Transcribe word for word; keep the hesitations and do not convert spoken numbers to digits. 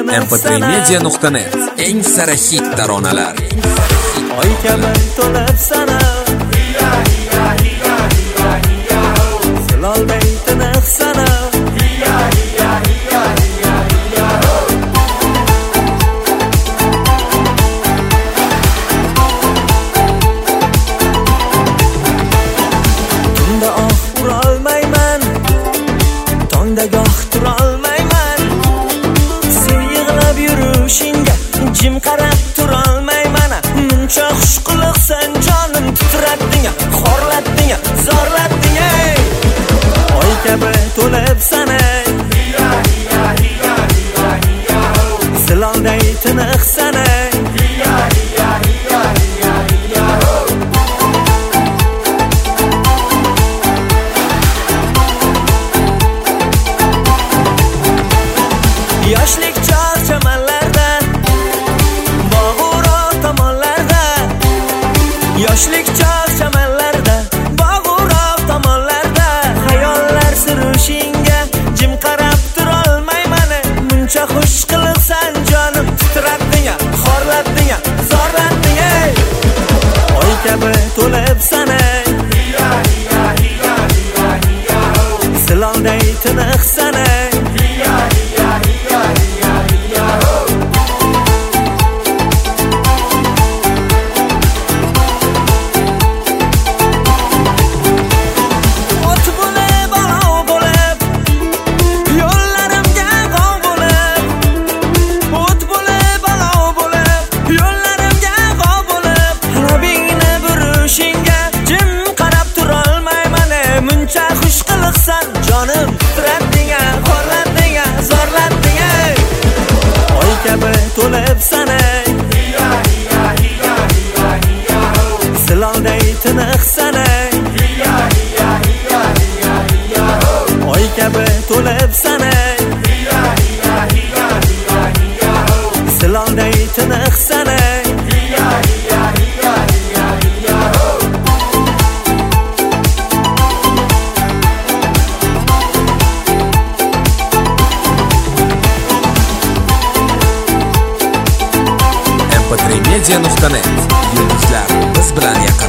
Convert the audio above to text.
em p tre media nuqta net eng sara hit taronalar. Oy kabi to'lib sana Silolmay tiniq sana Tunda oh urolmayman Tongda goh turolmayman Sen yig'lab yurishingga jim qarab turolmayman Muncha xush qiliqsan jonim titratding xorlatding zorlatding Oy kabi to'lib sana Silolday tiniq sana Yoshlik chor chamanlarda bog'uro tomonlarda Yoshlik chor chamanlarda bog'uro tomonlarda Xayollar surishingga jim qarab turolmayman Muncha xush qiliqsan jonim titratding xorlatding zorlatding Oy kabi to'lib sana Silolday tiniq sana Jonim titratding xorlatding zorlatding Oy kabi to'lib sana Silolday tiniq sana Oy kabi to'lib sana Silolday tiniq sana em p tre media nuqta net yulduzlar biz bilan yaqin.